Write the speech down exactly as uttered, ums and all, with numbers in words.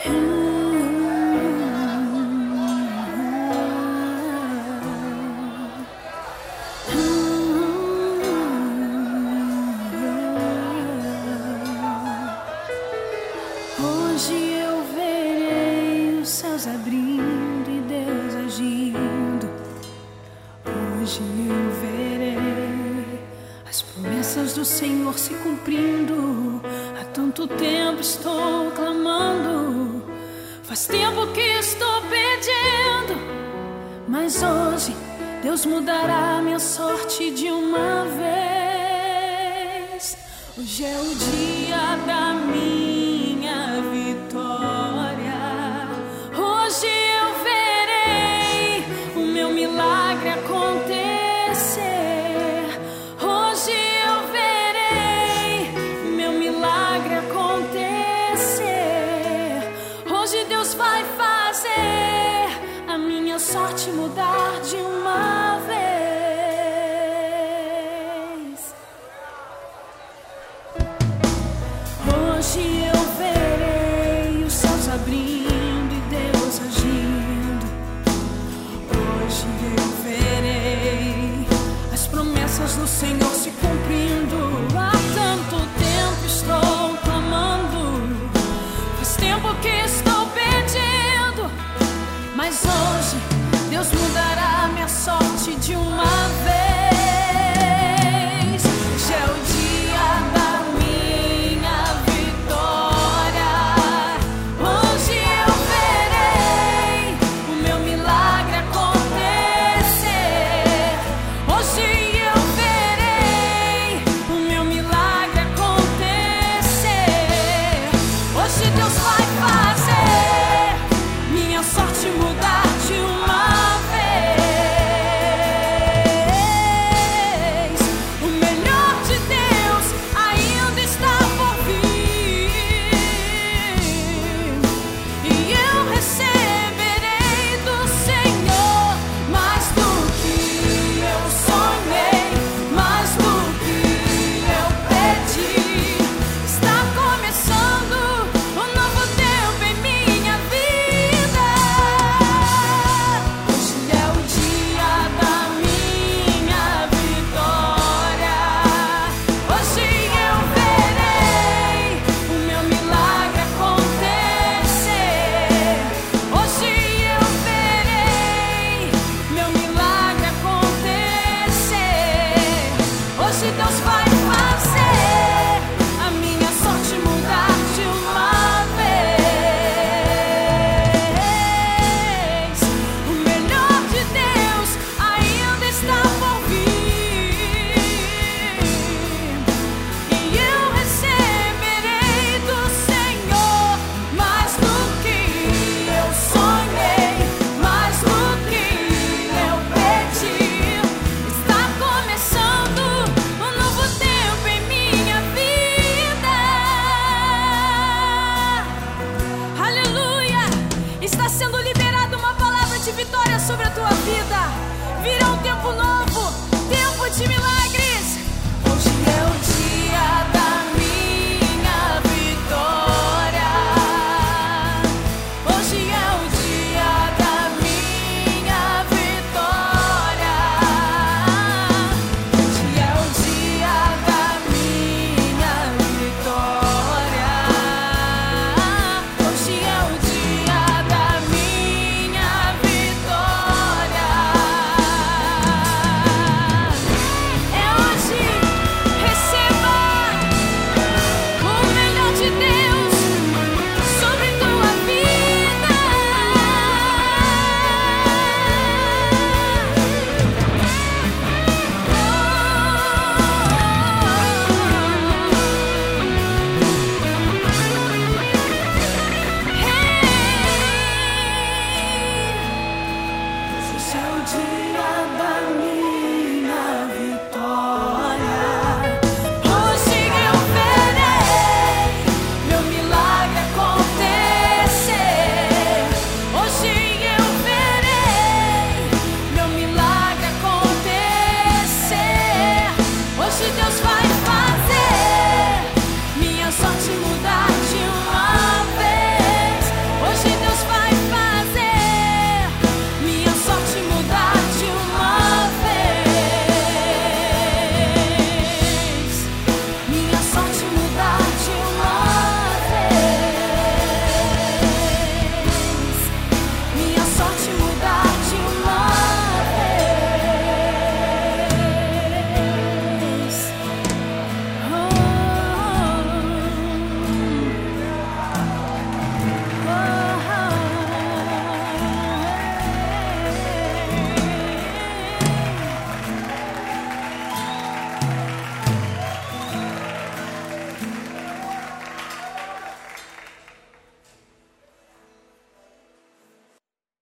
Hoje eu verei os céus abrindo e Deus agindo. Hoje eu verei as promessas do Senhor se cumprindo. Há tanto tempo estou clamando, faz tempo que estou pedindo, mas hoje Deus mudará minha sorte de uma vez. Hoje é o dia da minha vitória. Hoje eu verei o meu milagre acontecer. Hoje eu verei o meu milagre acontecer. Hoje Deus vai fazer a minha sorte mudar de uma vez. Hoje eu verei os céus abrindo e Deus agindo. Hoje eu verei as promessas do Senhor